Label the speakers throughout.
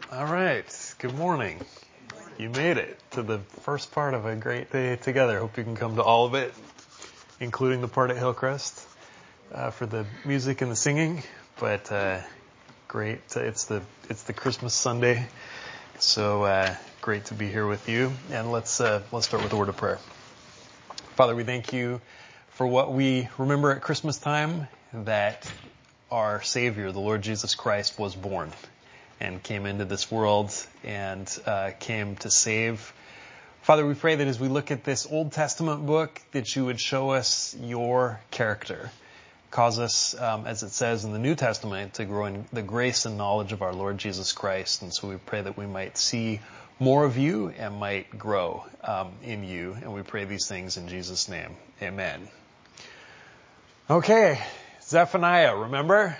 Speaker 1: All right. Good morning. You made it to the first part of a great day together. Hope you can come to all of it, including the part at Hillcrest for the music and the singing. But great. It's the Christmas Sunday, so great to be here with you. And let's start with a word of prayer. Father, we thank you for what we remember at Christmas time, that our Savior, the Lord Jesus Christ, was born and came into this world and came to save. Father, we pray that as we look at this Old Testament book, that you would show us your character. Cause us, as it says in the New Testament, to grow in the grace and knowledge of our Lord Jesus Christ. And so we pray that we might see more of you and might grow in you. And we pray these things in Jesus' name. Amen. Okay, Zephaniah, remember?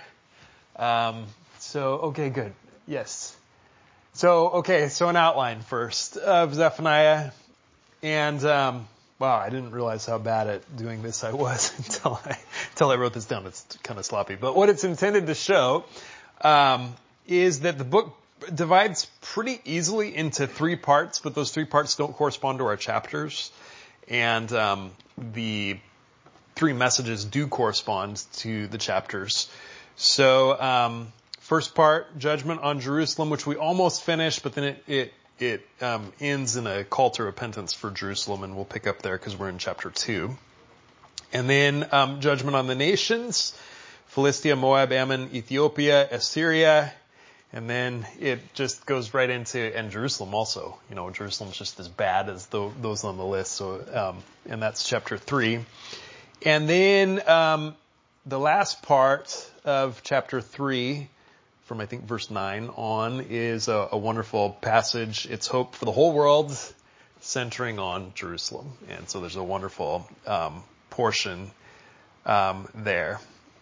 Speaker 1: Okay, good. Yes. So an outline first of Zephaniah. And, I didn't realize how bad at doing this I was until I wrote this down. It's kind of sloppy. But what it's intended to show is that the book divides pretty easily into three parts, but those three parts don't correspond to our chapters. And the three messages do correspond to the chapters. So first part, judgment on Jerusalem, which we almost finished, but then it ends in a call to repentance for Jerusalem, and we'll pick up there because we're in chapter 2. And then judgment on the nations, Philistia, Moab, Ammon, Ethiopia, Assyria, and then it just goes right into, and Jerusalem also. You know, Jerusalem's just as bad as those on the list. So, and that's chapter 3. And then the last part of chapter 3, from I think verse 9 on, is a wonderful passage. It's hope for the whole world, centering on Jerusalem. And so there's a wonderful portion there.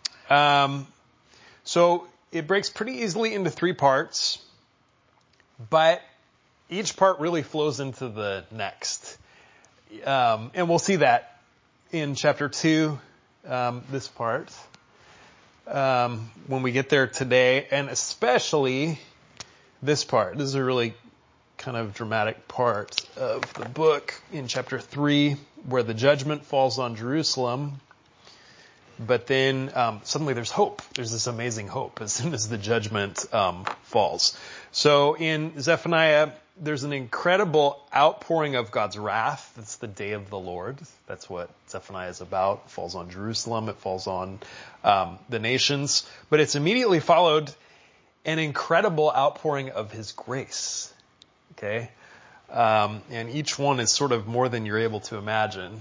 Speaker 1: So it breaks pretty easily into three parts, but each part really flows into the next. And we'll see that in chapter 2, this part. When we get there today, and especially this part. This is a really kind of dramatic part of the book in chapter 3, where the judgment falls on Jerusalem, but then suddenly there's hope. There's this amazing hope as soon as the judgment falls. So in Zephaniah, there's an incredible outpouring of God's wrath. It's the day of the Lord. That's what Zephaniah is about. It falls on Jerusalem. It falls on the nations. But it's immediately followed an incredible outpouring of his grace. Okay? And each one is sort of more than you're able to imagine.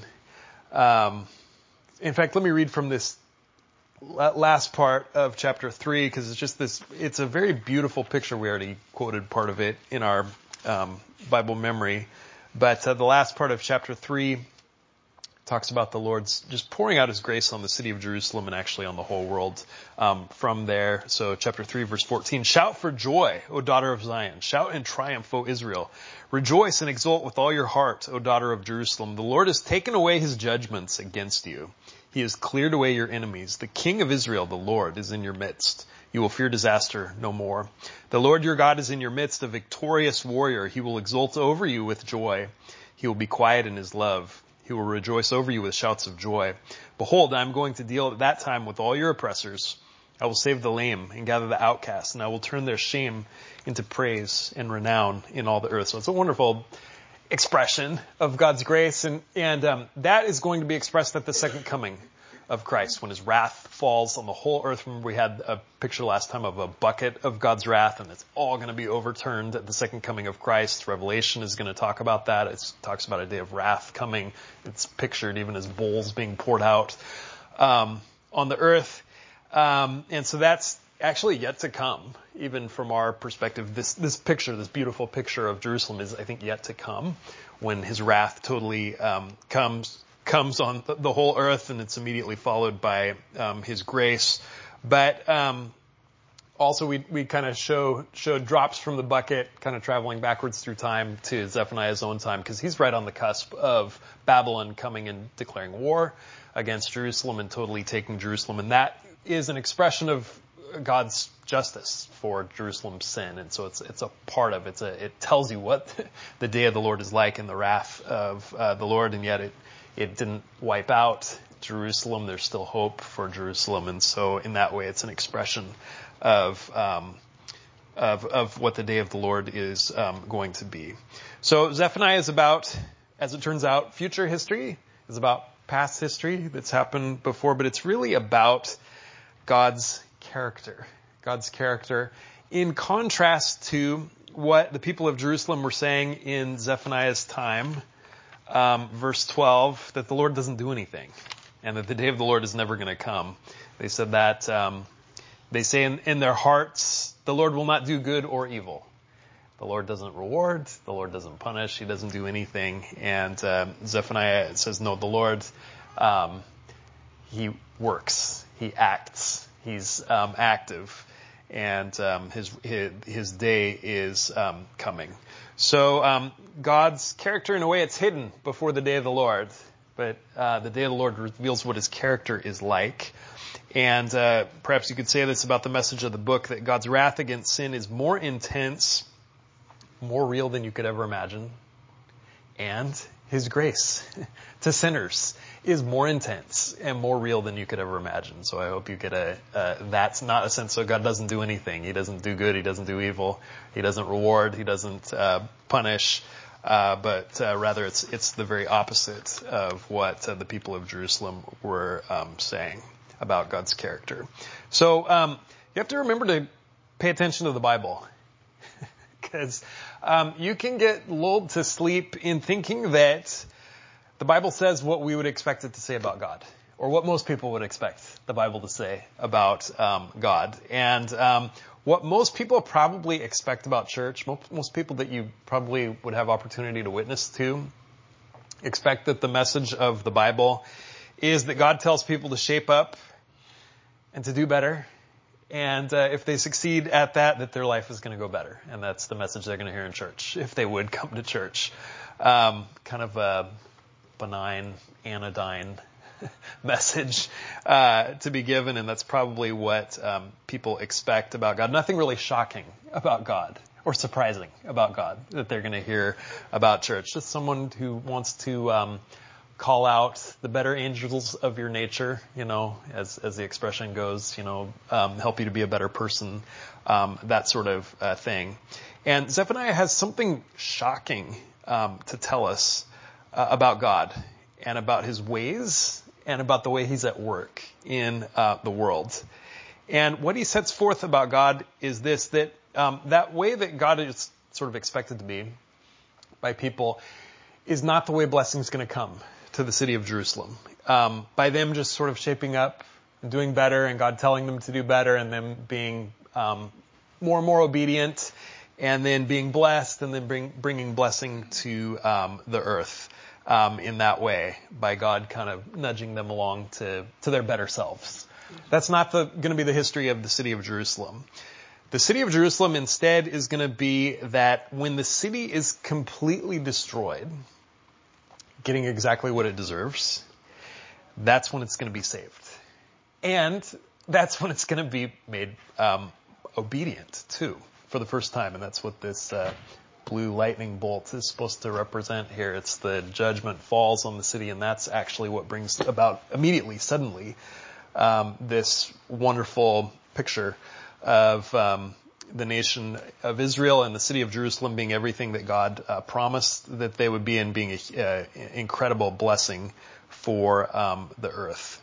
Speaker 1: In fact, let me read from this last part of chapter 3, because it's just it's a very beautiful picture. We already quoted part of it in our Bible memory. But the last part of chapter 3 talks about the Lord's just pouring out his grace on the city of Jerusalem and actually on the whole world from there. So chapter 3, verse 14, shout for joy, O daughter of Zion. Shout in triumph, O Israel. Rejoice and exult with all your heart, O daughter of Jerusalem. The Lord has taken away his judgments against you. He has cleared away your enemies. The King of Israel, the Lord, is in your midst. You will fear disaster no more. The Lord your God is in your midst, a victorious warrior. He will exult over you with joy. He will be quiet in his love. He will rejoice over you with shouts of joy. Behold, I am going to deal at that time with all your oppressors. I will save the lame and gather the outcasts, and I will turn their shame into praise and renown in all the earth. So it's a wonderful expression of God's grace, and that is going to be expressed at the second coming of Christ, when his wrath falls on the whole earth. Remember, we had a picture last time of a bucket of God's wrath, and it's all going to be overturned at the second coming of Christ. Revelation is going to talk about that. It talks about a day of wrath coming. It's pictured even as bowls being poured out on the earth. And so that's actually yet to come, even from our perspective. This picture, this beautiful picture of Jerusalem, is, I think, yet to come, when his wrath totally comes on the whole earth, and it's immediately followed by his grace. But also we kind of showed drops from the bucket, kind of traveling backwards through time to Zephaniah's own time, because he's right on the cusp of Babylon coming and declaring war against Jerusalem and totally taking Jerusalem. And that is an expression of God's justice for Jerusalem's sin. And so it's a part of it. It tells you what the day of the Lord is like in the wrath of the Lord, and yet it didn't wipe out Jerusalem. There's still hope for Jerusalem. And so in that way, it's an expression of what the day of the Lord is going to be. So Zephaniah is about, as it turns out, future history. It's about past history that's happened before, but it's really about God's character. God's character in contrast to what the people of Jerusalem were saying in Zephaniah's time, verse 12, that the Lord doesn't do anything and that the day of the Lord is never going to come. They said that, they say in their hearts, the Lord will not do good or evil. The Lord doesn't reward. The Lord doesn't punish. He doesn't do anything. And Zephaniah says, no, the Lord, he works. He acts. He's active. And his day is coming. So God's character, in a way, it's hidden before the day of the Lord. But the day of the Lord reveals what his character is like. And perhaps you could say this about the message of the book, that God's wrath against sin is more intense, more real than you could ever imagine. And his grace to sinners is more intense and more real than you could ever imagine. So I hope you get that's not a sense of God doesn't do anything. He doesn't do good. He doesn't do evil. He doesn't reward. He doesn't punish. But rather it's the very opposite of what the people of Jerusalem were saying about God's character. So you have to remember to pay attention to the Bible. Because you can get lulled to sleep in thinking that the Bible says what we would expect it to say about God, or what most people would expect the Bible to say about God. And what most people probably expect about church, most people that you probably would have opportunity to witness to, expect that the message of the Bible is that God tells people to shape up and to do better. And if they succeed at that their life is going to go better. And that's the message they're going to hear in church, if they would come to church. Kind of a benign, anodyne message to be given, and that's probably what people expect about God. Nothing really shocking about God or surprising about God that they're going to hear about church. Just someone who wants to call out the better angels of your nature, as the expression goes, help you to be a better person, that sort of thing. And Zephaniah has something shocking to tell us about God and about his ways and about the way he's at work in the world. And what he sets forth about God is this, that that way that God is sort of expected to be by people is not the way blessing is going to come to the city of Jerusalem. By them just sort of shaping up and doing better, and God telling them to do better, and them being more and more obedient, and then being blessed, and then bringing blessing to the earth in that way, by God kind of nudging them along to their better selves. That's not going to be the history of the city of Jerusalem. The city of Jerusalem instead is going to be that when the city is completely destroyed, getting exactly what it deserves, that's when it's going to be saved. And that's when it's going to be made obedient too, for the first time. And that's what this blue lightning bolt is supposed to represent here. It's the judgment falls on the city, and that's actually what brings about immediately, suddenly, this wonderful picture of the nation of Israel and the city of Jerusalem being everything that God promised that they would be, and being an incredible blessing for the earth.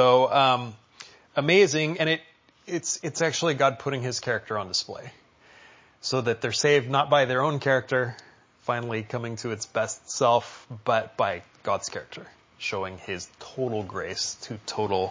Speaker 1: So amazing, and it's actually God putting his character on display so that they're saved not by their own character finally coming to its best self, but by God's character showing his total grace to total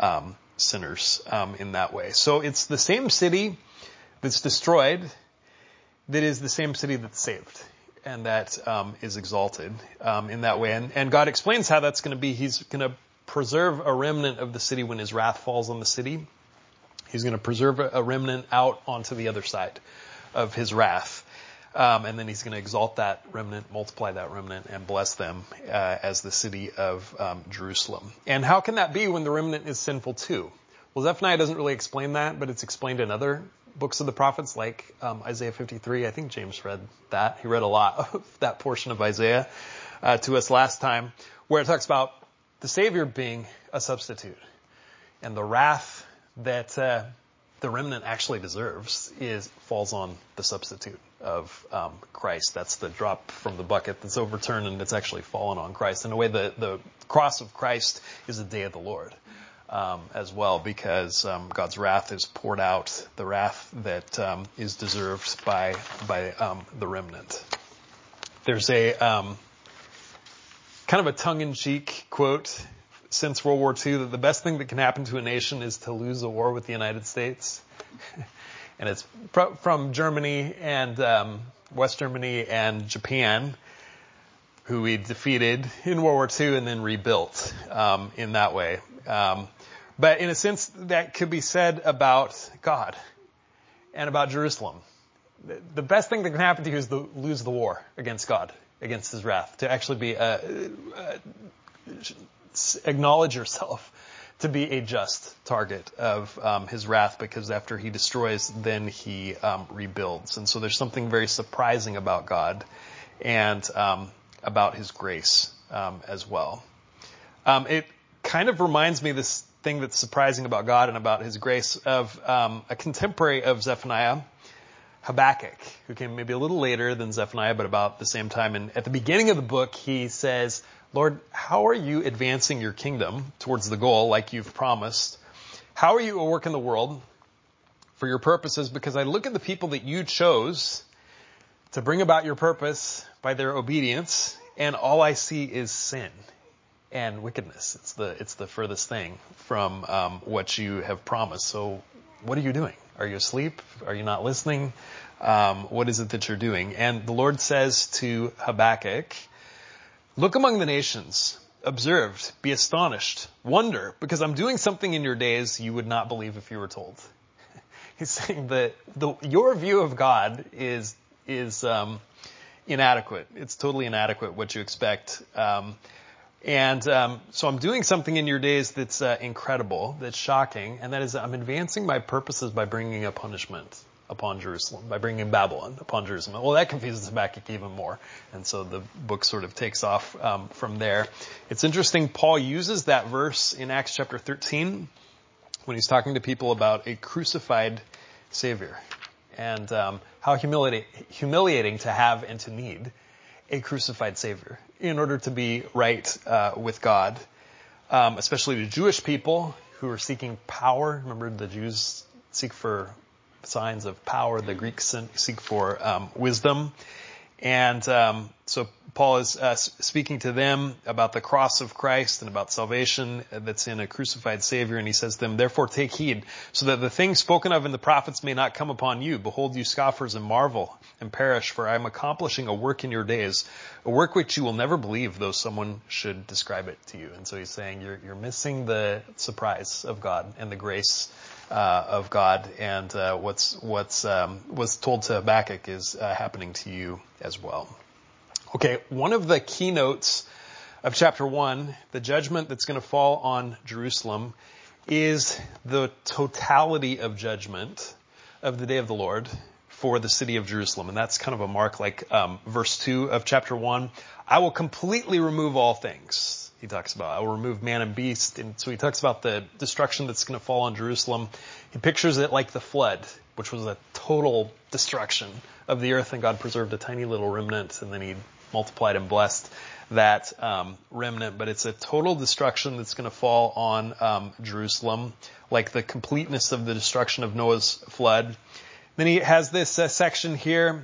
Speaker 1: sinners in that way. So it's the same city that's destroyed that is the same city that's saved, and that is exalted in that way. And God explains how that's going to be. He's going to preserve a remnant of the city when his wrath falls on the city. He's going to preserve a remnant out onto the other side of his wrath. And then he's going to exalt that remnant, multiply that remnant, and bless them as the city of Jerusalem. And how can that be when the remnant is sinful too? Well, Zephaniah doesn't really explain that, but it's explained in other books of the prophets, like Isaiah 53. I think James read that. He read a lot of that portion of Isaiah to us last time, where it talks about the Savior being a substitute. And the wrath that the remnant actually deserves falls on the substitute of Christ. That's the drop from the bucket that's overturned, and it's actually fallen on Christ. In a way, the cross of Christ is the day of the Lord as well, because God's wrath is poured out, the wrath that is deserved by the remnant. There's a kind of a tongue-in-cheek quote since World War II that the best thing that can happen to a nation is to lose a war with the United States. And it's from Germany and West Germany and Japan, who we defeated in World War II and then rebuilt in that way. But in a sense, that could be said about God and about Jerusalem. The best thing that can happen to you is to lose the war against God, against his wrath, to actually be acknowledge yourself to be a just target of his wrath, because after he destroys, then he rebuilds. And so there's something very surprising about God and about his grace as well. It kind of reminds me, this thing that's surprising about God and about his grace, of a contemporary of Zephaniah, Habakkuk, who came maybe a little later than Zephaniah, but about the same time. And at the beginning of the book, he says, Lord, how are you advancing your kingdom towards the goal like you've promised? How are you at work in the world for your purposes? Because I look at the people that you chose to bring about your purpose by their obedience, and all I see is sin and wickedness. It's the furthest thing from what you have promised. So what are you doing? Are you asleep? Are you not listening? What is it that you're doing? And the Lord says to Habakkuk, look among the nations, observe, be astonished, wonder, because I'm doing something in your days you would not believe if you were told. He's saying that your view of God is inadequate. It's totally inadequate what you expect. So I'm doing something in your days that's incredible, that's shocking, and that is I'm advancing my purposes by bringing a punishment upon Jerusalem, by bringing Babylon upon Jerusalem. Well, that confuses Habakkuk even more. And so the book sort of takes off from there. It's interesting, Paul uses that verse in Acts chapter 13 when he's talking to people about a crucified Savior, and how humiliating to have and to need a crucified Savior in order to be right with God, especially the Jewish people who are seeking power. Remember, the Jews seek for signs of power. The Greeks seek for wisdom. And so Paul is speaking to them about the cross of Christ and about salvation that's in a crucified Savior. And he says to them, therefore take heed, so that the things spoken of in the prophets may not come upon you. Behold, you scoffers, and marvel and perish, for I am accomplishing a work in your days, a work which you will never believe, though someone should describe it to you. And so he's saying you're missing the surprise of God and the grace of God, and what's told to Habakkuk is happening to you as well. Okay, one of the keynotes of chapter 1, the judgment that's going to fall on Jerusalem, is the totality of judgment of the day of the Lord for the city of Jerusalem. And that's kind of a mark, like verse 2 of chapter 1. I will completely remove all things. He talks about, I will remove man and beast. And so he talks about the destruction that's going to fall on Jerusalem. He pictures it like the flood, which was a total destruction of the earth, and God preserved a tiny little remnant, and then he multiplied and blessed that remnant. But it's a total destruction that's going to fall on Jerusalem, like the completeness of the destruction of Noah's flood. Then he has this section here,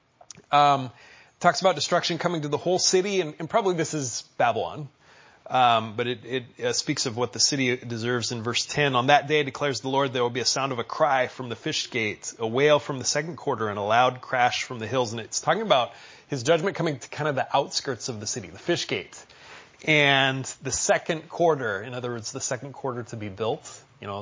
Speaker 1: talks about destruction coming to the whole city, and probably this is Babylon. But it speaks of what the city deserves in verse 10. On that day, declares the Lord, there will be a sound of a cry from the fish gate, a wail from the second quarter, and a loud crash from the hills. And it's talking about his judgment coming to kind of the outskirts of the city, the fish gate. And the second quarter, in other words, the second quarter to be built,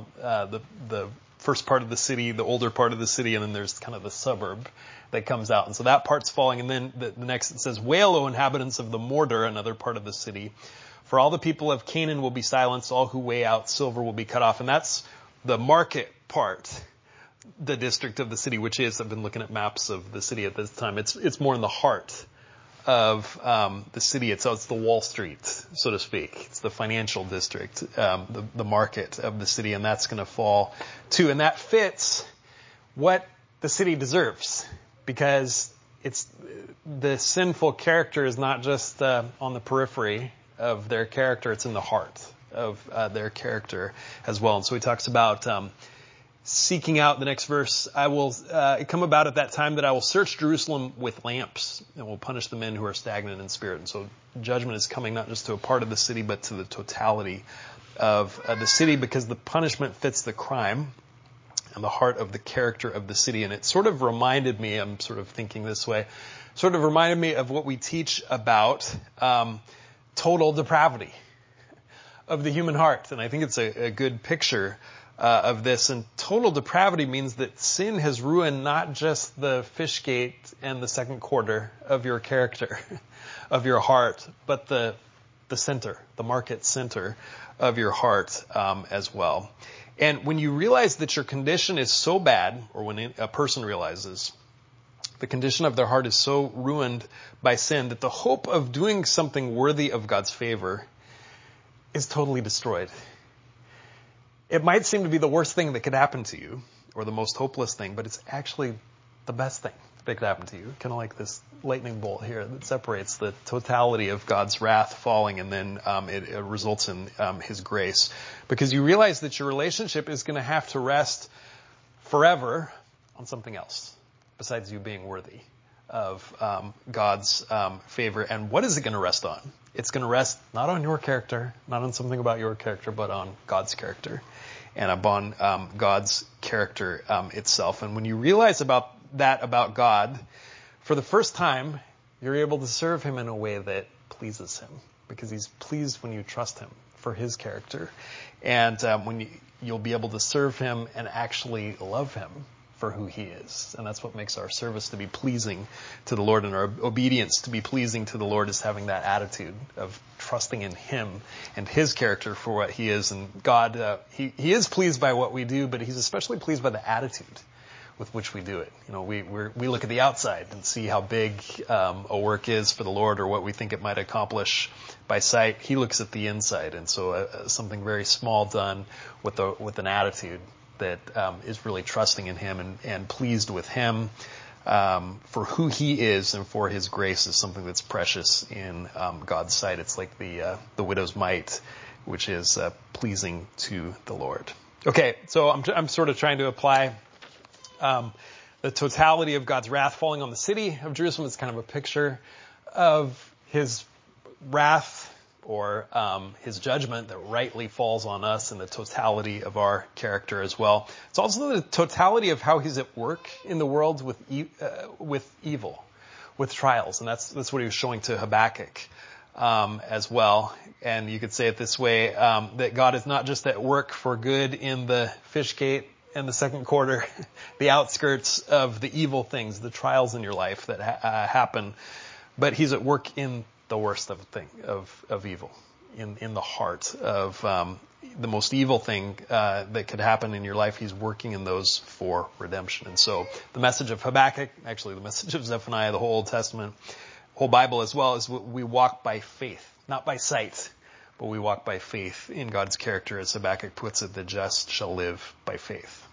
Speaker 1: the first part of the city, the older part of the city, and then there's kind of the suburb that comes out. And so that part's falling. And then the next, it says, wail, O inhabitants of the mortar, another part of the city. For all the people of Canaan will be silenced, all who weigh out silver will be cut off. And that's the market part. the district of the city, which is, I've been looking at maps of the city at this time, it's more in the heart of the city itself. It's the Wall Street, so to speak. It's the financial district, the market of the city, and that's going to fall too. And that fits what the city deserves, because it's the sinful character is not just on the periphery of their character, it's in the heart of their character as well. And so he talks about seeking out, the next verse, I will come about at that time that I will search Jerusalem with lamps and will punish the men who are stagnant in spirit. And so judgment is coming not just to a part of the city, but to the totality of the city, because the punishment fits the crime and the heart of the character of the city. And it sort of reminded me, I'm sort of thinking this way, sort of reminded me of what we teach about total depravity of the human heart. And I think it's a good picture of this. And total depravity means that sin has ruined not just the fish gate and the second quarter of your character, of your heart, but the center, the market center of your heart as well. And when you realize that your condition is so bad, or when a person realizes the condition of their heart is so ruined by sin that the hope of doing something worthy of God's favor is totally destroyed. It might seem to be the worst thing that could happen to you, or the most hopeless thing, but it's actually the best thing that could happen to you. Kind of like this lightning bolt here that separates the totality of God's wrath falling, and then it results in His grace. Because you realize that your relationship is going to have to rest forever on something else besides you being worthy of God's favor. And what is it going to rest on? It's going to rest not on your character, not on something about your character, but on God's character and upon God's character itself. And when you realize about God, for the first time, you're able to serve Him in a way that pleases Him, because He's pleased when you trust Him for His character. And when you'll be able to serve Him and actually love Him for who He is. And that's what makes our service to be pleasing to the Lord, and our obedience to be pleasing to the Lord is having that attitude of trusting in Him and His character for what He is. And God, He is pleased by what we do, but He's especially pleased by the attitude with which we do it. You know, we look at the outside and see how big a work is for the Lord, or what we think it might accomplish by sight. He looks at the inside, and so something very small done with an attitude that is really trusting in Him and pleased with Him for who He is and for His grace is something that's precious in God's sight. It's like the widow's mite, which is pleasing to the Lord. Okay, so I'm sort of trying to apply the totality of God's wrath falling on the city of Jerusalem. It's kind of a picture of His wrath, or His judgment that rightly falls on us, and the totality of our character as well. It's also the totality of how He's at work in the world with evil, with trials. And that's what He was showing to Habakkuk as well. And you could say it this way, that God is not just at work for good in the fish gate and the second quarter, the outskirts of the evil things, the trials in your life that happen, but He's at work in the worst of evil, in the heart of the most evil thing that could happen in your life. He's working in those for redemption. And so the message of Habakkuk, actually the message of Zephaniah, the whole Old Testament, whole Bible as well, is we walk by faith, not by sight, but we walk by faith in God's character. As Habakkuk puts it, the just shall live by faith.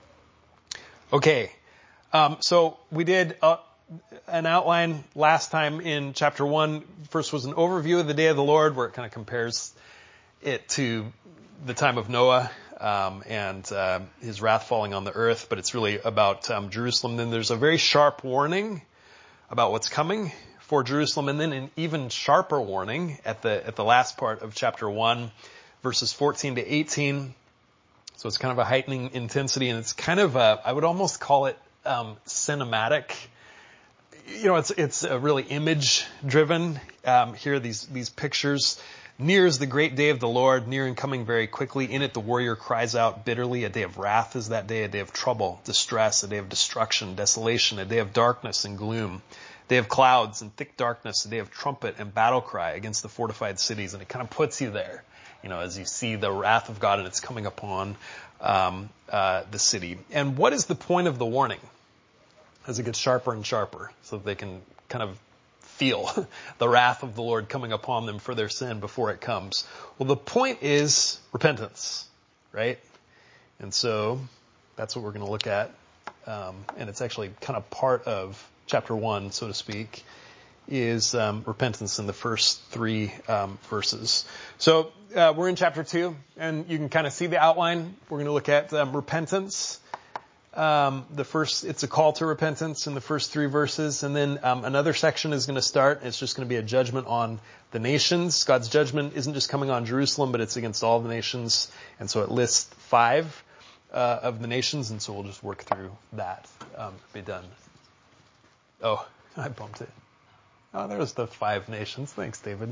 Speaker 1: Okay, so we did an outline last time in chapter 1. First was an overview of the day of the Lord, where it kind of compares it to the time of Noah and his wrath falling on the earth, but it's really about Jerusalem. Then there's a very sharp warning about what's coming for Jerusalem, and then an even sharper warning at the last part of chapter 1, verses 14 to 18. So it's kind of a heightening intensity, and it's kind of I would almost call it cinematic. You know, it's a really image driven. Here, these pictures. Near is the great day of the Lord, near and coming very quickly. In it, the warrior cries out bitterly. A day of wrath is that day, a day of trouble, distress, a day of destruction, desolation, a day of darkness and gloom, a day of clouds and thick darkness, a day of trumpet and battle cry against the fortified cities. And it kind of puts you there as you see the wrath of God and it's coming upon the city. And what is the point of the warning? As it gets sharper and sharper, so that they can kind of feel the wrath of the Lord coming upon them for their sin before it comes. Well, the point is repentance, right? And so that's what we're going to look at. And it's actually kind of part of chapter 1, so to speak, is repentance in the first 3 verses. So we're in chapter 2, and you can kind of see the outline. We're going to look at repentance. It's a call to repentance in the first 3 verses, and then another section is going to start. It's just going to be a judgment on the nations. God's judgment isn't just coming on Jerusalem, but it's against all the nations, and so it lists 5 of the nations, and so we'll just work through that. Be done. Oh, I bumped it. Oh, there's the 5 nations. Thanks, David.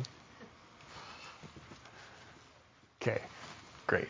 Speaker 1: Okay, great.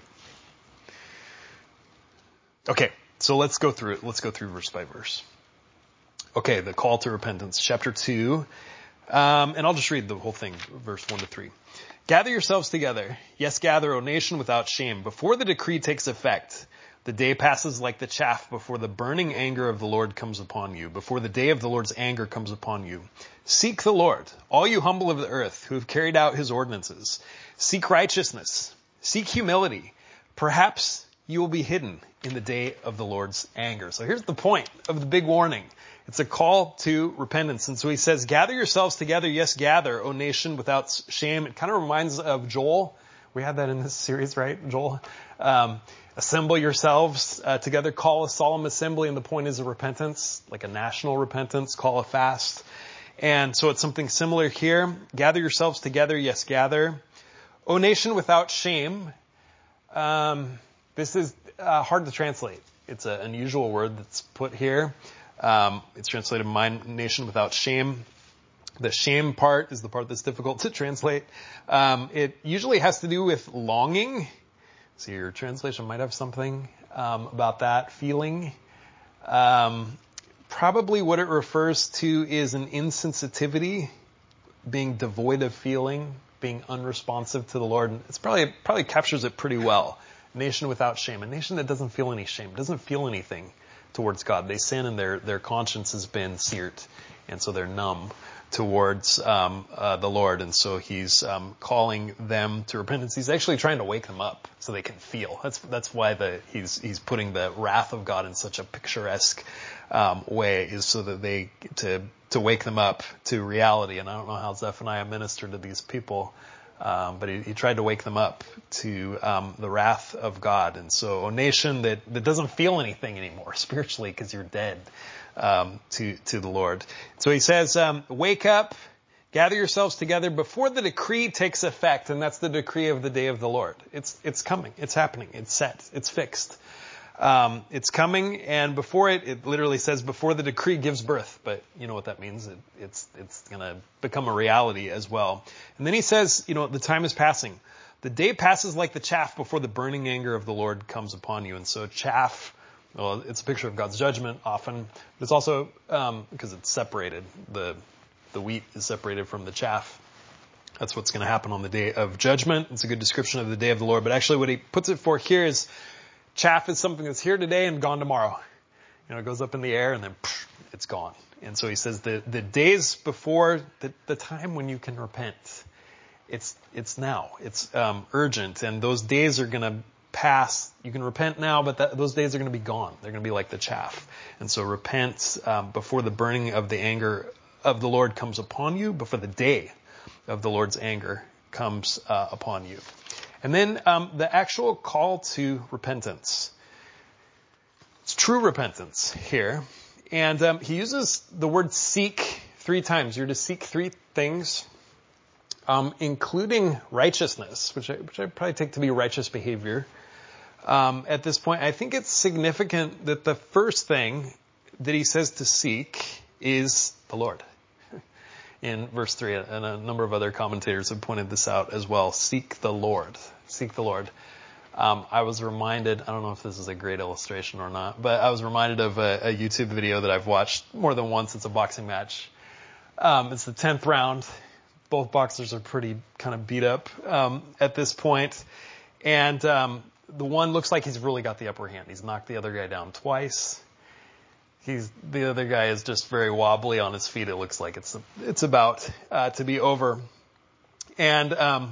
Speaker 1: Okay. So let's go through it. Let's go through verse by verse. Okay, the call to repentance, chapter 2. And I'll just read the whole thing, verse 1 to 3. Gather yourselves together. Yes, gather, O nation, without shame. Before the decree takes effect, the day passes like the chaff before the burning anger of the Lord comes upon you, before the day of the Lord's anger comes upon you. Seek the Lord, all you humble of the earth who have carried out his ordinances. Seek righteousness. Seek humility. Perhaps you will be hidden in the day of the Lord's anger. So here's the point of the big warning. It's a call to repentance. And so he says, gather yourselves together. Yes, gather, O nation, without shame. It kind of reminds of Joel. We had that in this series, right, Joel? Assemble yourselves together. Call a solemn assembly. And the point is a repentance, like a national repentance. Call a fast. And so it's something similar here. Gather yourselves together. Yes, gather. O nation, without shame. This is hard to translate. It's an unusual word that's put here. It's translated my nation without shame. The shame part is the part that's difficult to translate. It usually has to do with longing. So your translation might have something about that feeling. Probably what it refers to is an insensitivity, being devoid of feeling, being unresponsive to the Lord. And it's probably captures it pretty well. Nation without shame. A nation that doesn't feel any shame, doesn't feel anything towards God. They sin and their conscience has been seared. And so they're numb towards the Lord. And so he's calling them to repentance. He's actually trying to wake them up so they can feel. That's why he's putting the wrath of God in such a picturesque way, is so that to wake them up to reality. And I don't know how Zephaniah ministered to these people. But he tried to wake them up to the wrath of God. And so a nation that doesn't feel anything anymore spiritually because you're dead to the Lord. So he says, wake up, gather yourselves together before the decree takes effect. And that's the decree of the day of the Lord. It's coming. It's happening. It's set. It's fixed. It's coming, and before it literally says before the decree gives birth, but you know what that means. It's going to become a reality as well. And then he says, the time is passing. The day passes like the chaff before the burning anger of the Lord comes upon you. And so chaff, well, it's a picture of God's judgment often. But it's also, because it's separated, the wheat is separated from the chaff. That's what's going to happen on the day of judgment. It's a good description of the day of the Lord. But actually what he puts it for here is, chaff is something that's here today and gone tomorrow. It goes up in the air and then it's gone. And so he says the days before the time when you can repent, it's now. It's urgent, and those days are going to pass. You can repent now, but those days are going to be gone. They're going to be like the chaff. And so repent before the burning of the anger of the Lord comes upon you, before the day of the Lord's anger comes upon you. And then the actual call to repentance. It's true repentance here. And he uses the word seek 3 times. You're to seek 3 things, including righteousness, which I probably take to be righteous behavior. At this point, I think it's significant that the first thing that he says to seek is the Lord. In verse 3, and a number of other commentators have pointed this out as well. Seek the Lord. Seek the Lord. I was reminded, I don't know if this is a great illustration or not, but I was reminded of a YouTube video that I've watched more than once. It's a boxing match. It's the 10th round. Both boxers are pretty kind of beat up at this point. And the one looks like he's really got the upper hand. He's knocked the other guy down twice. The other guy is just very wobbly on his feet. It looks like it's about to be over. And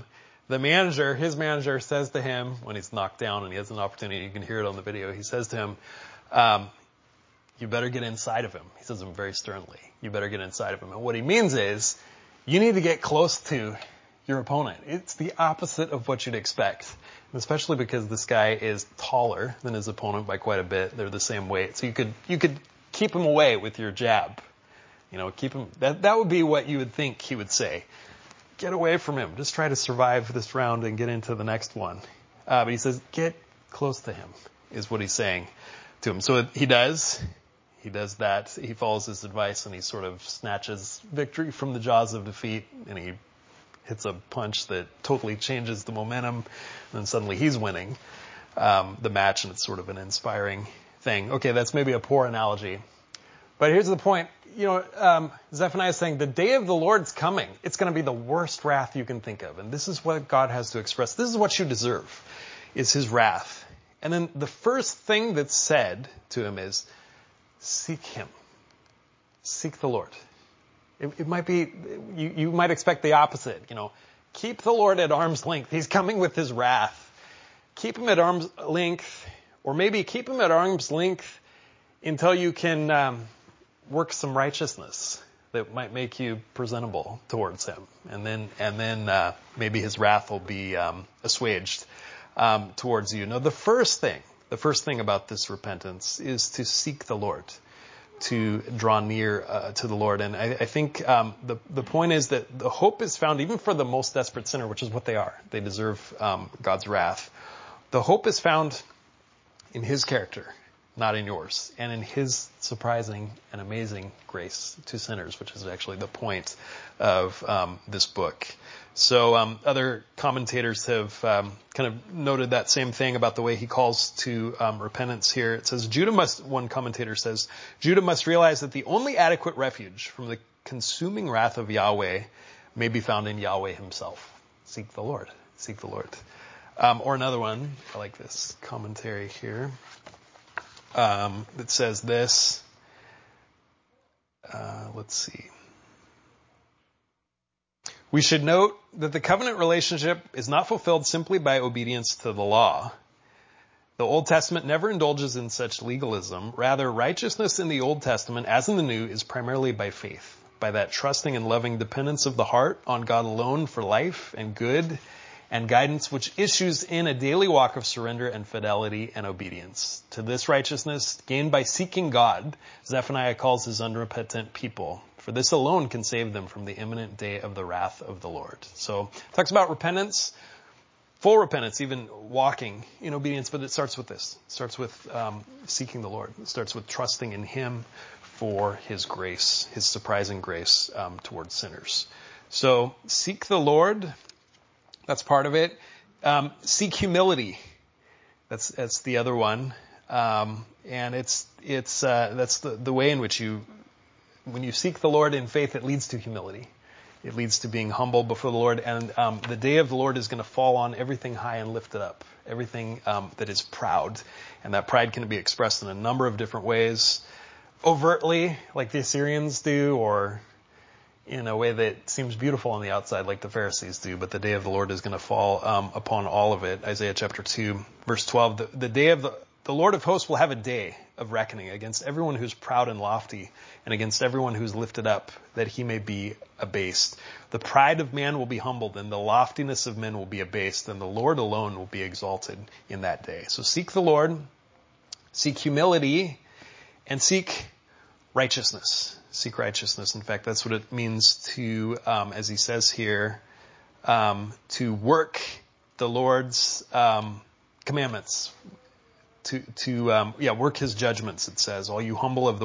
Speaker 1: his manager says to him, when he's knocked down and he has an opportunity, you can hear it on the video, he says to him, you better get inside of him. He says to him very sternly, you better get inside of him. And what he means is, you need to get close to your opponent. It's the opposite of what you'd expect. Especially because this guy is taller than his opponent by quite a bit. They're the same weight. So you could keep him away with your jab. Keep him, that would be what you would think he would say. Get away from him. Just try to survive this round and get into the next one. But he says, get close to him, is what he's saying to him. So he does. He does that. He follows his advice and he sort of snatches victory from the jaws of defeat, and he hits a punch that totally changes the momentum, and then suddenly he's winning the match, and it's sort of an inspiring thing. Okay, that's maybe a poor analogy. But here's the point. Zephaniah is saying the day of the Lord's coming. It's going to be the worst wrath you can think of. And this is what God has to express. This is what you deserve, is his wrath. And then the first thing that's said to him is, seek him. Seek the Lord. It might be, you might expect the opposite. Keep the Lord at arm's length. He's coming with his wrath. Keep him at arm's length, or maybe keep him at arm's length until you can work some righteousness that might make you presentable towards him. And then maybe his wrath will be assuaged towards you. No, the first thing about this repentance is to seek the Lord, to draw near to the Lord. And I think the point is that the hope is found even for the most desperate sinner, which is what they are. They deserve God's wrath. The hope is found in his character, not in yours, and in his surprising and amazing grace to sinners, which is actually the point of this book. So other commentators have kind of noted that same thing about the way he calls to repentance here. It says, one commentator says, Judah must realize that the only adequate refuge from the consuming wrath of Yahweh may be found in Yahweh himself. Seek the Lord. Seek the Lord. Or another one, I like this commentary here, that says this. Let's see. We should note that the covenant relationship is not fulfilled simply by obedience to the law. The Old Testament never indulges in such legalism. Rather, righteousness in the Old Testament, as in the New, is primarily by faith, by that trusting and loving dependence of the heart on God alone for life and good and guidance, which issues in a daily walk of surrender and fidelity and obedience. To this righteousness, gained by seeking God, Zephaniah calls his unrepentant people. For this alone can save them from the imminent day of the wrath of the Lord. So it talks about repentance, full repentance, even walking in obedience, but it starts with this. It starts with seeking the Lord. It starts with trusting in him for his grace, his surprising grace towards sinners. So seek the Lord. That's part of it. Seek humility. That's the other one. And that's the way in which when you seek the Lord in faith, it leads to humility. It leads to being humble before the Lord. And the day of the Lord is going to fall on everything high and lifted up, everything that is proud. And that pride can be expressed in a number of different ways. Overtly, like the Assyrians do, or in a way that seems beautiful on the outside, like the Pharisees do. But the day of the Lord is going to fall upon all of it. Isaiah chapter 2, verse 12. The day of the Lord of hosts will have a day of reckoning against everyone who's proud and lofty, and against everyone who's lifted up, that he may be abased. The pride of man will be humbled, and the loftiness of men will be abased, and the Lord alone will be exalted in that day. So seek the Lord, seek humility, and seek righteousness. Seek righteousness. In fact, that's what it means to, as he says here, to work the Lord's commandments. To work his judgments, it says. All you humble of the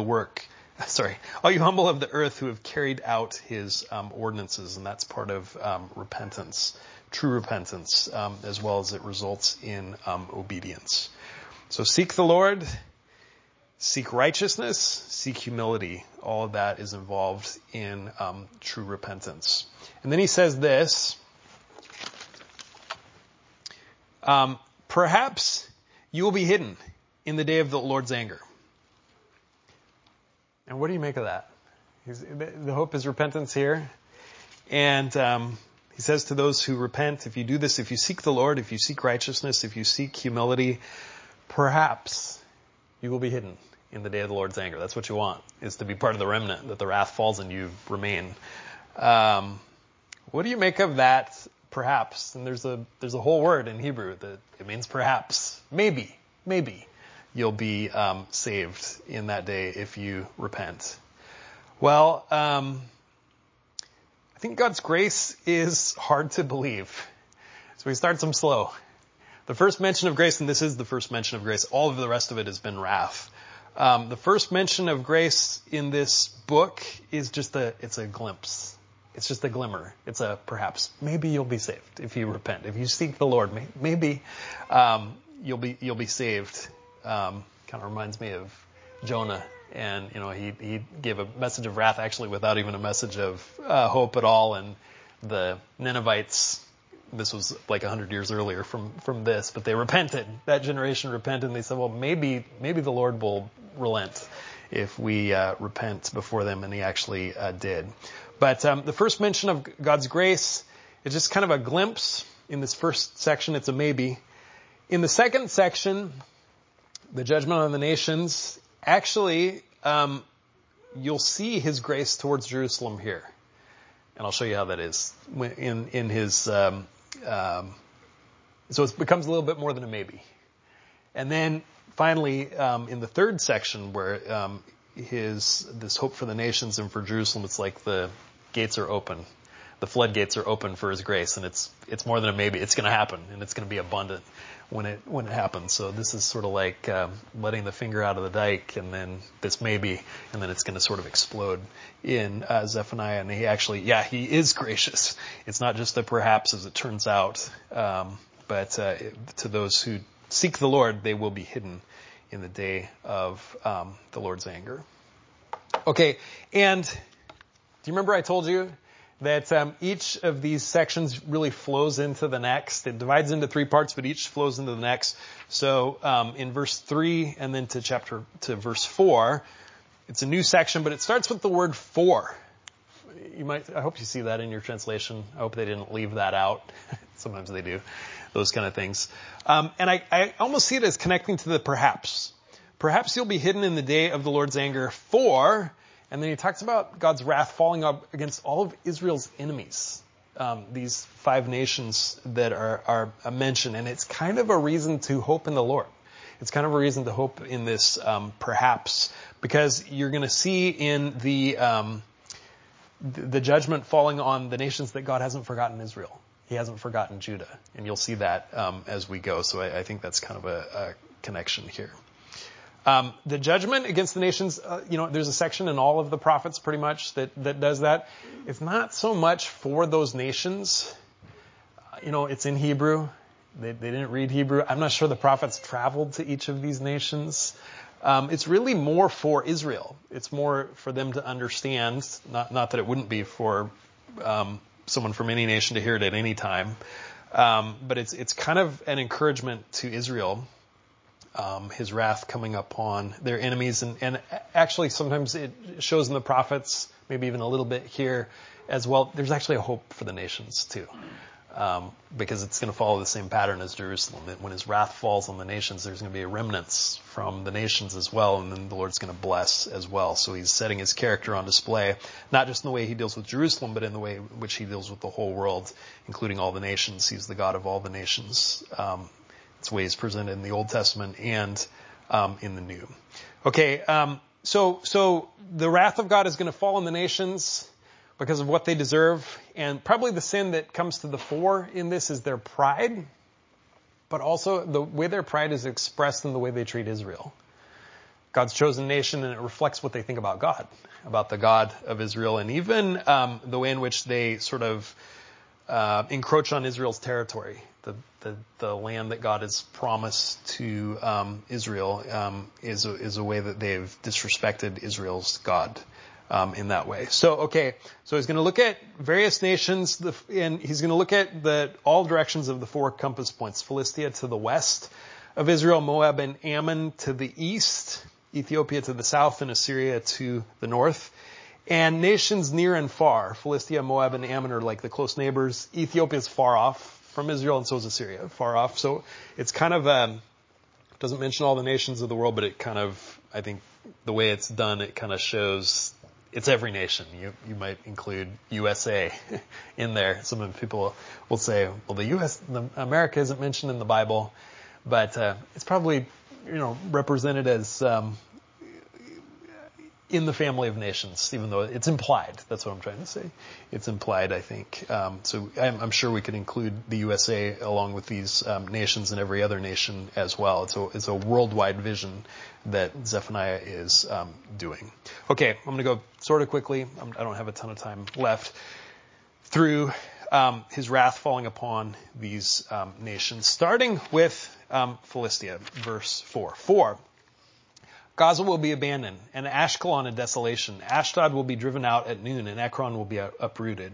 Speaker 1: earth who have carried out his ordinances. And that's part of repentance, true repentance, as well as it results in obedience. So seek the Lord, seek righteousness, seek humility. All of that is involved in true repentance. And then he says this, perhaps you will be hidden in the day of the Lord's anger. And what do you make of that? The hope is repentance here. And he says to those who repent, if you do this, if you seek the Lord, if you seek righteousness, if you seek humility, perhaps you will be hidden in the day of the Lord's anger. That's what you want, is to be part of the remnant, that the wrath falls and you remain. What do you make of that perhaps? And there's a whole word in Hebrew that it means perhaps, maybe you'll be saved in that day if you repent. Well, I think God's grace is hard to believe. So we start some slow. The first mention of grace, and this is the first mention of grace, all of the rest of it has been wrath. The first mention of grace in this book is it's a glimpse. It's just a glimmer. It's a perhaps. Maybe you'll be saved if you repent. If you seek the Lord, maybe you'll be saved. Kind of reminds me of Jonah. And, he gave a message of wrath actually without even a message of hope at all. And the Ninevites, this was like 100 years earlier from this, but they repented. That generation repented, and they said, well, maybe the Lord will relent if we repent before them, and he actually did. But the first mention of God's grace is just kind of a glimpse. In this first section, it's a maybe. In the second section, the judgment on the nations, actually, you'll see his grace towards Jerusalem here. And I'll show you how that is in his, so it becomes a little bit more than a maybe. And then finally, in the third section where, this hope for the nations and for Jerusalem, it's like the gates are open. The floodgates are open for his grace, and it's more than a maybe. It's going to happen, and it's going to be abundant when it happens. So this is sort of like letting the finger out of the dike, and then this maybe, and then it's going to sort of explode in Zephaniah. And he is gracious. It's not just a perhaps, as it turns out, but to those who seek the Lord, they will be hidden in the day of the Lord's anger. Okay, and do you remember I told you that each of these sections really flows into the next? It divides into three parts, but each flows into the next. So in verse 3 and then to verse 4, it's a new section, but it starts with the word for. I hope you see that in your translation. I hope they didn't leave that out. Sometimes they do, those kind of things. And I almost see it as connecting to the perhaps. Perhaps you'll be hidden in the day of the Lord's anger for, and then he talks about God's wrath falling up against all of Israel's enemies. These 5 nations that are mentioned, and it's kind of a reason to hope in the Lord. It's kind of a reason to hope in this perhaps, because you're going to see in the judgment falling on the nations that God hasn't forgotten Israel. He hasn't forgotten Judah, and you'll see that as we go. So I think that's kind of a connection here. The judgment against the nations, there's a section in all of the prophets pretty much that does that. It's not so much for those nations. It's in Hebrew. They didn't read Hebrew. I'm not sure the prophets traveled to each of these nations. It's really more for Israel. It's more for them to understand, not that it wouldn't be for someone from any nation to hear it at any time. But it's kind of an encouragement to Israel. His wrath coming upon their enemies. And actually sometimes it shows in the prophets, maybe even a little bit here as well, there's actually a hope for the nations too. Because it's going to follow the same pattern as Jerusalem. When his wrath falls on the nations, there's going to be a remnants from the nations as well, and then the Lord's going to bless as well. So he's setting his character on display, not just in the way he deals with Jerusalem, but in the way in which he deals with the whole world, including all the nations. He's the God of all the nations. It's ways presented in the Old Testament and in the New. Okay, so the wrath of God is going to fall on the nations because of what they deserve. And probably the sin that comes to the fore in this is their pride, but also the way their pride is expressed in the way they treat Israel. God's chosen nation, and it reflects what they think about God, about the God of Israel, and even the way in which they sort of encroach on Israel's territory. The land that God has promised to Israel is a way that they've disrespected Israel's God. in that way. So he's going to look at various nations, and he's going to look at all directions of the 4 compass points: Philistia to the west of Israel, Moab and Ammon to the east, Ethiopia to the south, and Assyria to the north. And nations near and far. Philistia, Moab, and Ammon are like the close neighbors. Ethiopia is far off from Israel, and so is Assyria, far off. So it's kind of, doesn't mention all the nations of the world, but it kind of, I think the way it's done, it kind of shows it's every nation. You might include USA in there. Some people will say, well, America isn't mentioned in the Bible, but it's probably, represented as in the family of nations, even though it's implied. That's what I'm trying to say. It's implied, I think. So I'm sure we could include the USA along with these nations and every other nation as well. It's a worldwide vision that Zephaniah is doing. Okay, I'm going to go sort of quickly. I don't have a ton of time left. Through his wrath falling upon these nations, starting with Philistia, verse 4. 4. Gaza will be abandoned, and Ashkelon a desolation. Ashdod will be driven out at noon, and Ekron will be uprooted.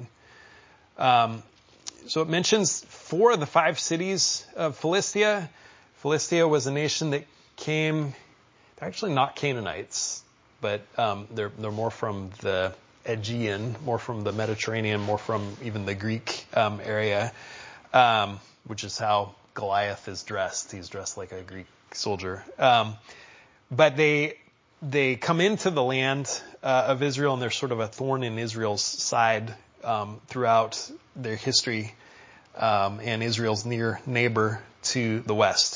Speaker 1: So it mentions 4 of the 5 cities of Philistia. Philistia was a nation that came, they're actually not Canaanites, but they're more from the Aegean, more from the Mediterranean, more from even the Greek area, which is how Goliath is dressed. He's dressed like a Greek soldier. But they come into the land of Israel, and they're sort of a thorn in Israel's side throughout their history, and Israel's near neighbor to the west.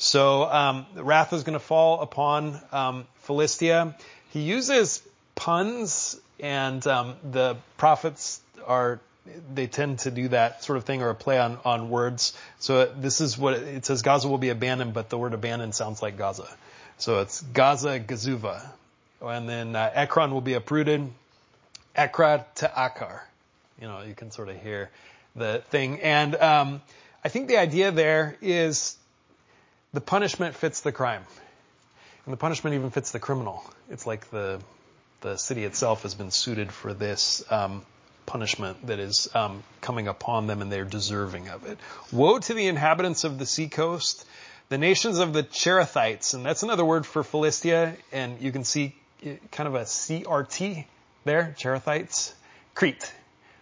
Speaker 1: So the wrath is going to fall upon Philistia. He uses puns, and the prophets they tend to do that sort of thing, or a play on words. So this is what it says: Gaza will be abandoned, but the word abandoned sounds like Gaza. So it's Gaza Gazuva. And then Ekron will be uprooted. Ekra to Akar. You can sort of hear the thing. And I think the idea there is the punishment fits the crime. And the punishment even fits the criminal. It's like the city itself has been suited for this punishment that is coming upon them, and they're deserving of it. Woe to the inhabitants of the seacoast, the nations of the Cherethites, and that's another word for Philistia, and you can see kind of a CRT there, Cherethites. Crete.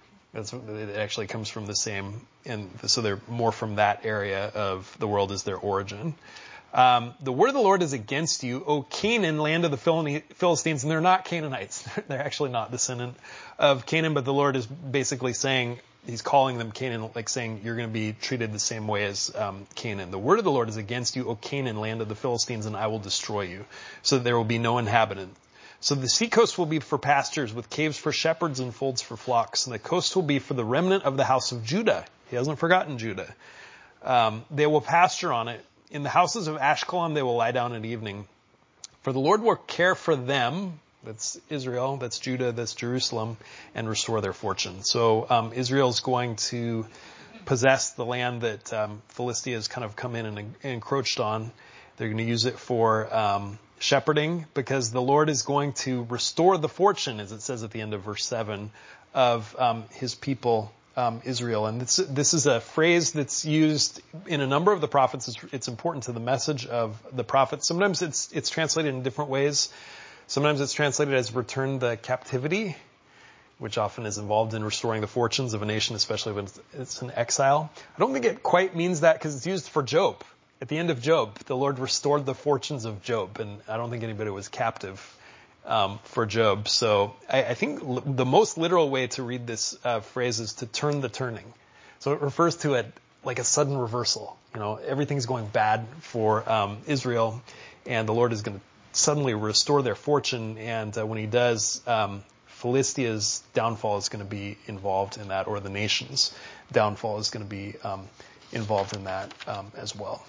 Speaker 1: It actually comes from the same, and so they're more from that area of the world as their origin. The word of the Lord is against you, O Canaan, land of the Philistines, and they're not Canaanites. They're actually not descendant of Canaan, but the Lord is basically saying, he's calling them Canaan, like saying, you're going to be treated the same way as Canaan. The word of the Lord is against you, O Canaan, land of the Philistines, and I will destroy you, so that there will be no inhabitant. So the seacoast will be for pastures, with caves for shepherds and folds for flocks. And the coast will be for the remnant of the house of Judah. He hasn't forgotten Judah. They will pasture on it. In the houses of Ashkelon they will lie down at evening. For the Lord will care for them, that's Israel, that's Judah, that's Jerusalem, and restore their fortune. So Israel's going to possess the land that Philistia has kind of come in and encroached on. They're going to use it for shepherding, because the Lord is going to restore the fortune, as it says at the end of verse 7, of his people Israel. And this is a phrase that's used in a number of the prophets. It's important to the message of the prophets. Sometimes it's translated in different ways. Sometimes it's translated as return the captivity, which often is involved in restoring the fortunes of a nation, especially when it's in exile. I don't think it quite means that, because it's used for Job. At the end of Job, the Lord restored the fortunes of Job, and I don't think anybody was captive for Job. So I think the most literal way to read this phrase is to turn the turning. So it refers to it like a sudden reversal. Everything's going bad for Israel, and the Lord is going to suddenly restore their fortune. And when he does, Philistia's downfall is going to be involved in that, or the nation's downfall is going to be involved in that as well.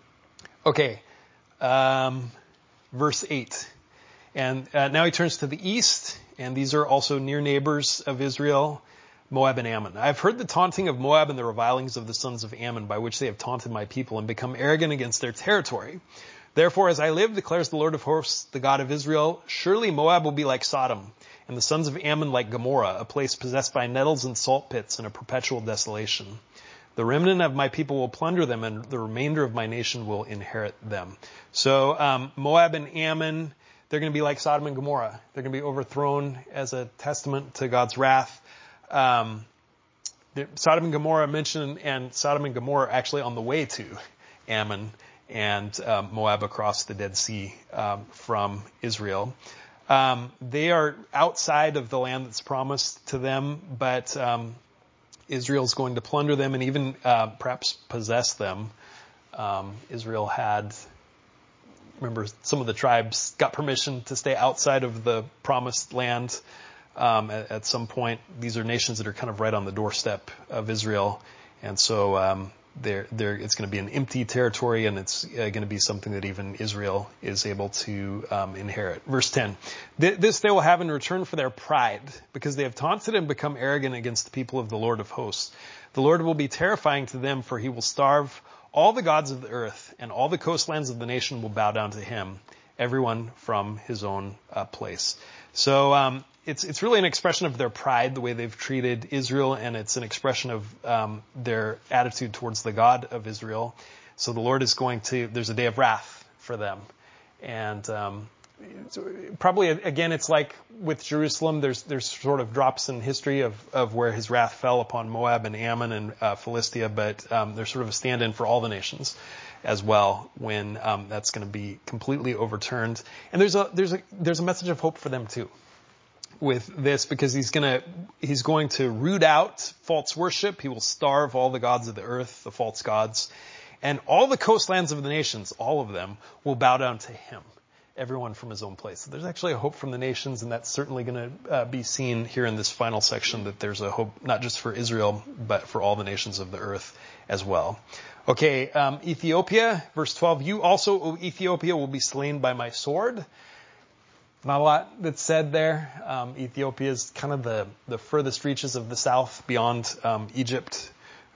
Speaker 1: Okay, verse 8. And now he turns to the east, and these are also near neighbors of Israel, Moab and Ammon. I have heard the taunting of Moab and the revilings of the sons of Ammon, by which they have taunted my people and become arrogant against their territory. Therefore, as I live, declares the Lord of hosts, the God of Israel, surely Moab will be like Sodom, and the sons of Ammon like Gomorrah, a place possessed by nettles and salt pits and a perpetual desolation. The remnant of my people will plunder them, and the remainder of my nation will inherit them. So Moab and Ammon, they're going to be like Sodom and Gomorrah. They're going to be overthrown as a testament to God's wrath. Sodom and Gomorrah mentioned, and Sodom and Gomorrah are actually on the way to Ammon and Moab across the Dead Sea from Israel. They are outside of the land that's promised to them, but Israel's going to plunder them and even perhaps possess them. Israel had, remember, some of the tribes got permission to stay outside of the promised land at some point. These are nations that are kind of right on the doorstep of Israel. And so it's going to be an empty territory, and it's going to be something that even Israel is able to inherit. Verse 10, this they will have in return for their pride, because they have taunted and become arrogant against the people of the Lord of hosts. The Lord will be terrifying to them, for he will starve all the gods of the earth, and all the coastlands of the nation will bow down to him, everyone from his own place. So it's really an expression of their pride, the way they've treated Israel, and it's an expression of their attitude towards the God of Israel. So the Lord is there's a day of wrath for them. And probably, again, it's like with Jerusalem, there's sort of drops in history of where his wrath fell upon Moab and Ammon and Philistia, but there's sort of a stand-in for all the nations as well when that's going to be completely overturned. And there's a message of hope for them too with this, because he's going to root out false worship. He will starve all the gods of the earth, the false gods, and all the coastlands of the nations, all of them, will bow down to him, everyone from his own place. So there's actually a hope from the nations, and that's certainly going to be seen here in this final section, that there's a hope not just for Israel, but for all the nations of the earth as well. Okay, Ethiopia, verse 12, you also, O Ethiopia, will be slain by my sword. Not a lot that's said there. Ethiopia is kind of the furthest reaches of the south beyond Egypt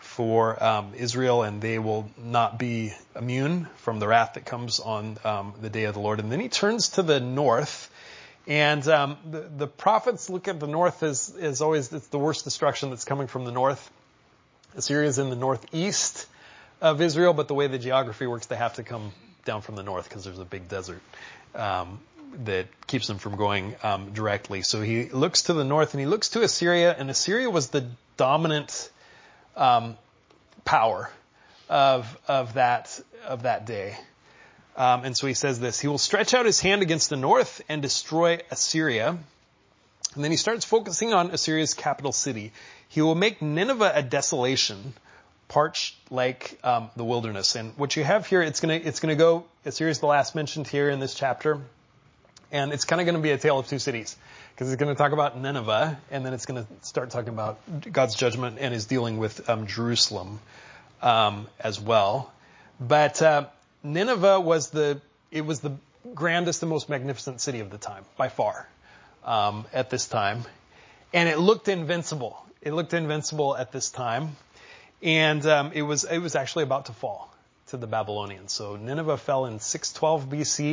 Speaker 1: for Israel, and they will not be immune from the wrath that comes on the day of the Lord. And then he turns to the north, and the prophets look at the north as always it's the worst destruction that's coming from the north. Assyria is in the northeast of Israel, but the way the geography works, they have to come down from the north because there's a big desert that keeps them from going directly. So he looks to the north, and he looks to Assyria, and Assyria was the dominant power of that day. And so he says this, he will stretch out his hand against the north and destroy Assyria. And then he starts focusing on Assyria's capital city. He will make Nineveh a desolation, parched like the wilderness. And what you have here, it's gonna go, Assyria's the last mentioned here in this chapter. And it's kind of going to be a tale of two cities, because it's going to talk about Nineveh, and then it's going to start talking about God's judgment and his dealing with Jerusalem as well. But Nineveh was the grandest and most magnificent city of the time, by far, at this time. And it looked invincible. It looked invincible at this time. And it was actually about to fall to the Babylonians. So Nineveh fell in 612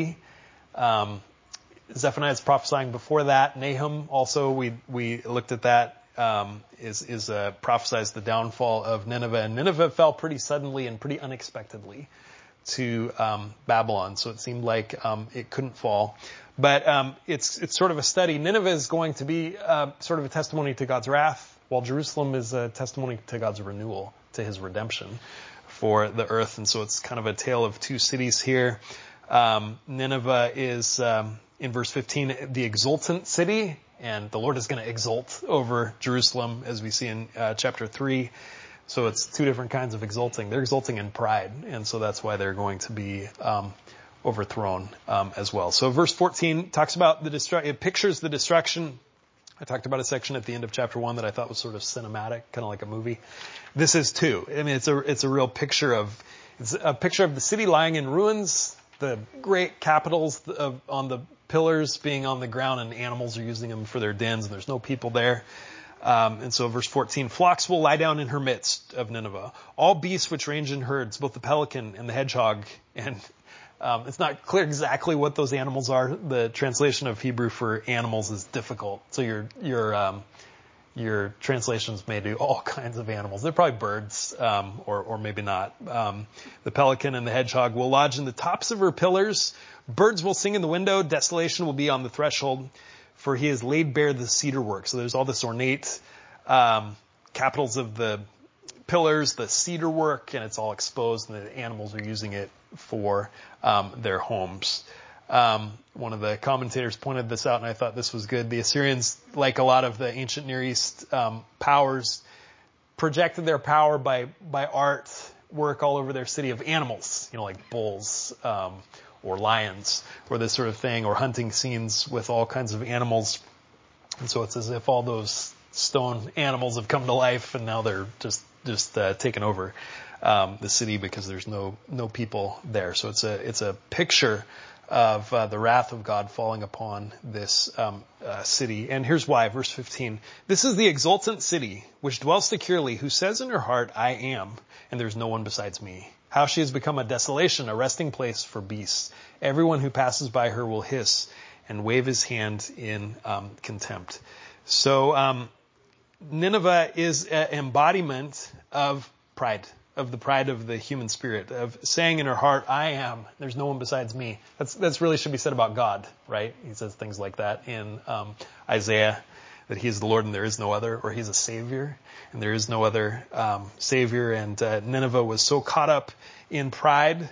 Speaker 1: BC. Zephaniah is prophesying before that. Nahum also, we looked at that, is prophesies the downfall of Nineveh. And Nineveh fell pretty suddenly and pretty unexpectedly to Babylon. So it seemed like it couldn't fall. But it's sort of a study. Nineveh is going to be sort of a testimony to God's wrath, while Jerusalem is a testimony to God's renewal, to his redemption for the earth. And so it's kind of a tale of two cities here. Nineveh is, in verse 15, the exultant city, and the Lord is going to exult over Jerusalem, as we see in chapter 3. So it's two different kinds of exulting. They're exulting in pride, and so that's why they're going to be overthrown as well. So verse 14 talks about it pictures the destruction. I talked about a section at the end of chapter 1 that I thought was sort of cinematic, kind of like a movie. This is too. I mean, it's a real picture of the city lying in ruins, the great capitals on the pillars being on the ground, and animals are using them for their dens, and there's no people there. And so verse 14, flocks will lie down in her midst of Nineveh. All beasts which range in herds, both the pelican and the hedgehog and It's not clear exactly what those animals are. The translation of Hebrew for animals is difficult. So your translations may do all kinds of animals. They're probably birds, or maybe not. The pelican and the hedgehog will lodge in the tops of her pillars. Birds will sing in the window. Desolation will be on the threshold, for he has laid bare the cedar work. So there's all this ornate capitals of the pillars, the cedar work, and it's all exposed, and the animals are using it for their homes. One of the commentators pointed this out, and I thought this was good. The Assyrians, like a lot of the ancient Near East powers, projected their power by artwork all over their city of animals, like bulls or lions or this sort of thing, or hunting scenes with all kinds of animals. And so it's as if all those stone animals have come to life, and now they're just taken over the city because there's no people there. So it's a picture of the wrath of God falling upon this city. And here's why, verse 15. This is the exultant city which dwells securely, who says in her heart, I am, and there's no one besides me. How she has become a desolation, a resting place for beasts. Everyone who passes by her will hiss and wave his hand in contempt. So Nineveh is an embodiment of pride, of the pride of the human spirit, of saying in her heart, I am, there's no one besides me. That's really should be said about God, right? He says things like that in Isaiah, that he is the Lord and there is no other, or he's a savior and there is no other savior. And Nineveh was so caught up in pride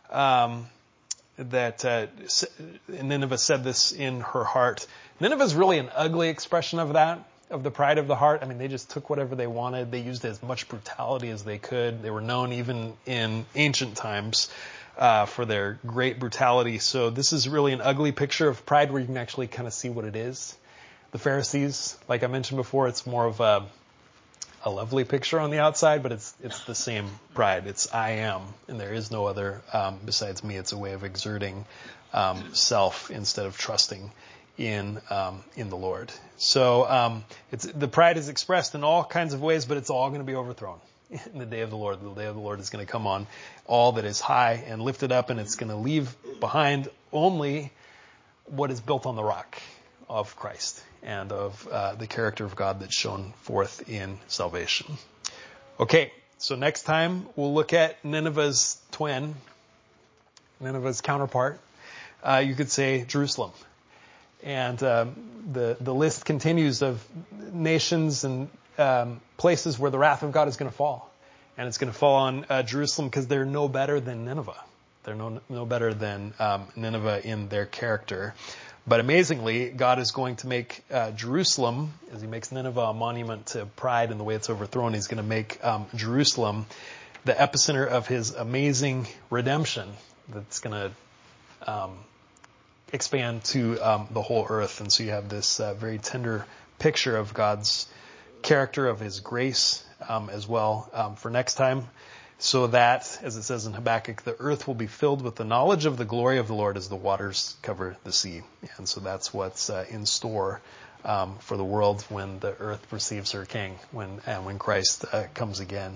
Speaker 1: that Nineveh said this in her heart. Nineveh is really an ugly expression of that, of the pride of the heart. I mean, they just took whatever they wanted. They used as much brutality as they could. They were known even in ancient times for their great brutality. So this is really an ugly picture of pride where you can actually kind of see what it is. The Pharisees, like I mentioned before, it's more of a lovely picture on the outside, but it's the same pride. It's I am, and there is no other besides me. It's a way of exerting self instead of trusting in the Lord. So the pride is expressed in all kinds of ways, but it's all going to be overthrown in the day of the Lord. The day of the Lord is going to come on all that is high and lifted up, and it's going to leave behind only what is built on the rock of Christ and of the character of God that's shown forth in salvation. Okay, so next time we'll look at Nineveh's twin, Nineveh's counterpart. You could say Jerusalem. And the list continues of nations and places where the wrath of God is going to fall. And it's going to fall on Jerusalem because they're no better than Nineveh. They're no better than Nineveh in their character. But amazingly, God is going to make Jerusalem, as he makes Nineveh a monument to pride and the way it's overthrown, he's going to make Jerusalem the epicenter of his amazing redemption that's going to expand to the whole earth. And so you have this very tender picture of God's character, of his grace as well for next time, so that, as it says in Habakkuk, the earth will be filled with the knowledge of the glory of the Lord as the waters cover the sea. And so that's what's in store for the world when the earth receives her king, when Christ comes again.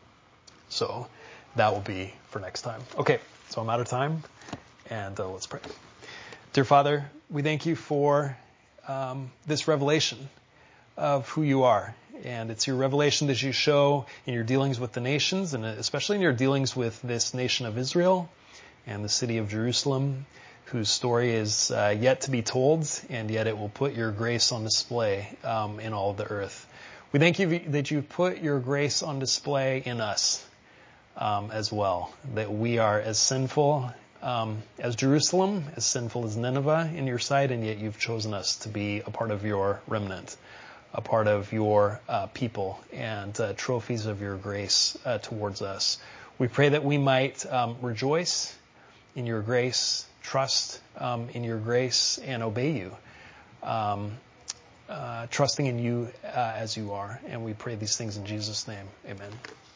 Speaker 1: So that will be for next time. Okay, so I'm out of time, and let's pray. Dear Father, we thank you for this revelation of who you are. And it's your revelation that you show in your dealings with the nations, and especially in your dealings with this nation of Israel and the city of Jerusalem, whose story is yet to be told, and yet it will put your grace on display in all of the earth. We thank you that you put your grace on display in us as well, that we are as sinful as Jerusalem, as sinful as Nineveh in your sight, and yet you've chosen us to be a part of your remnant, a part of your people, and trophies of your grace towards us. We pray that we might rejoice in your grace, trust in your grace, and obey you, trusting in you as you are. And we pray these things in Jesus' name. Amen.